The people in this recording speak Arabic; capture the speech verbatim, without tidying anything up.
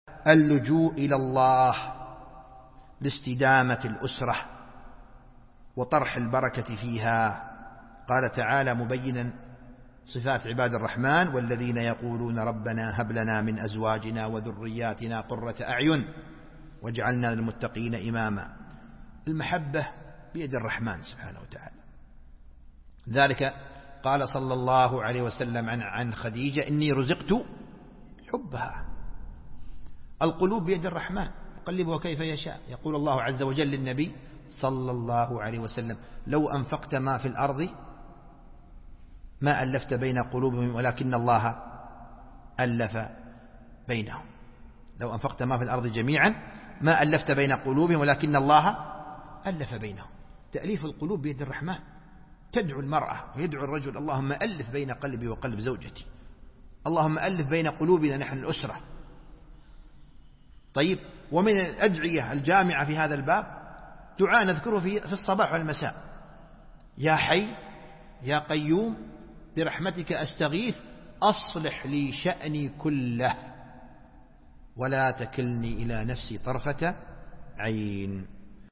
اللجوء إلى الله لاستدامة الأسرة وطرح البركة فيها. قال تعالى مبينا صفات عباد الرحمن: والذين يقولون ربنا هب لنا من أزواجنا وذرياتنا قرة أعين واجعلنا للمتقين إماما. المحبة بيد الرحمن سبحانه وتعالى. ذلك قال صلى الله عليه وسلم عن عن خديجة: إني رزقت حبها. القلوب بيد الرحمن يقلبها كيف يشاء. يقول الله عز وجل للنبي صلى الله عليه وسلم: لو أنفقت ما في الأرض ما ألفت بين قلوبهم ولكن الله ألف بينهم. لو أنفقت ما في الأرض جميعا ما ألفت بين قلوبهم ولكن الله ألف بينهم. تأليف القلوب بيد الرحمن. تدعو المرأة ويدعو الرجل: اللهم ألف بين قلبي وقلب زوجتي، اللهم ألف بين قلوبنا نحن الأسرة. طيب، ومن الأدعية الجامعة في هذا الباب دعاء نذكره في الصباح والمساء: يا حي يا قيوم برحمتك أستغيث أصلح لي شأني كله ولا تكلني إلى نفسي طرفة عين.